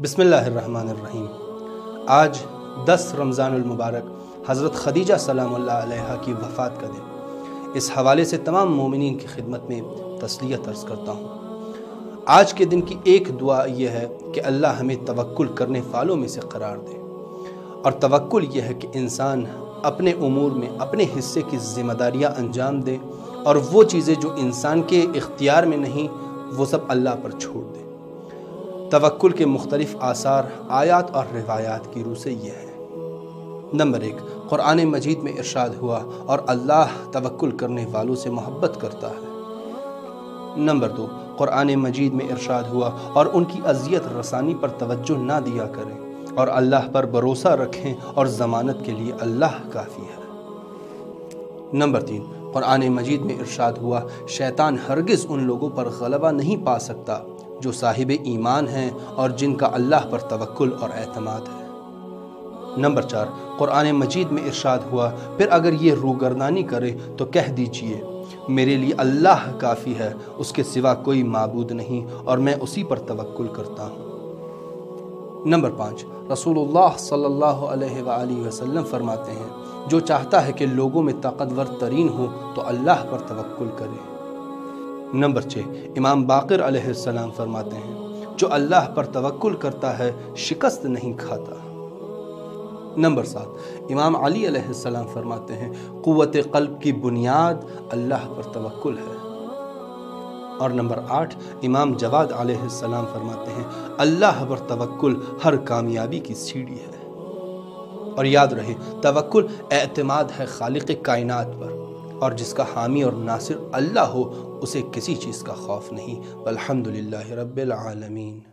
بسم اللہ الرحمن الرحیم۔ آج 10 رمضان المبارک حضرت خدیجہ سلام اللہ علیہا کی وفات کا دن۔ اس حوالے سے تمام مومنین کی خدمت میں تسلیت عرض کرتا ہوں۔ آج کے دن کی ایک دعا یہ ہے کہ اللہ ہمیں توکل کرنے والوں میں سے قرار دے، اور توکل یہ ہے کہ انسان اپنے امور میں اپنے حصے کی ذمہ داریاں انجام دے، اور وہ چیزیں جو انسان کے اختیار میں نہیں وہ سب اللہ پر چھوڑ دے۔ توکل کے مختلف آثار آیات اور روایات کی روح سے یہ ہے۔ نمبر 1، قرآن مجید میں ارشاد ہوا اور اللہ توکل کرنے والوں سے محبت کرتا ہے۔ نمبر 2، قرآن مجید میں ارشاد ہوا اور ان کی اذیت رسانی پر توجہ نہ دیا کریں، اور اللہ پر بھروسہ رکھیں اور ضمانت کے لیے اللہ کافی ہے۔ نمبر 3، قرآن مجید میں ارشاد ہوا شیطان ہرگز ان لوگوں پر غلبہ نہیں پا سکتا جو صاحب ایمان ہیں اور جن کا اللہ پر توکل اور اعتماد ہے۔ نمبر 4، قرآن مجید میں ارشاد ہوا پھر اگر یہ روگردانی کرے تو کہہ دیجئے میرے لیے اللہ کافی ہے، اس کے سوا کوئی معبود نہیں اور میں اسی پر توکل کرتا ہوں۔ نمبر 5، رسول اللہ صلی اللہ علیہ وآلہ وسلم فرماتے ہیں جو چاہتا ہے کہ لوگوں میں طاقتور ترین ہو تو اللہ پر توکل کرے۔ نمبر 6، امام باقر علیہ السلام فرماتے ہیں جو اللہ پر توکل کرتا ہے شکست نہیں کھاتا۔ نمبر 7، امام علی علیہ السلام فرماتے ہیں قوت قلب کی بنیاد اللہ پر توکل ہے۔ اور نمبر 8، امام جواد علیہ السلام فرماتے ہیں اللہ پر توکل ہر کامیابی کی سیڑھی ہے۔ اور یاد رہے توکل اعتماد ہے خالق کائنات پر، اور جس کا حامی اور ناصر اللہ ہو اسے کسی چیز کا خوف نہیں۔ والحمدللہ رب العالمین۔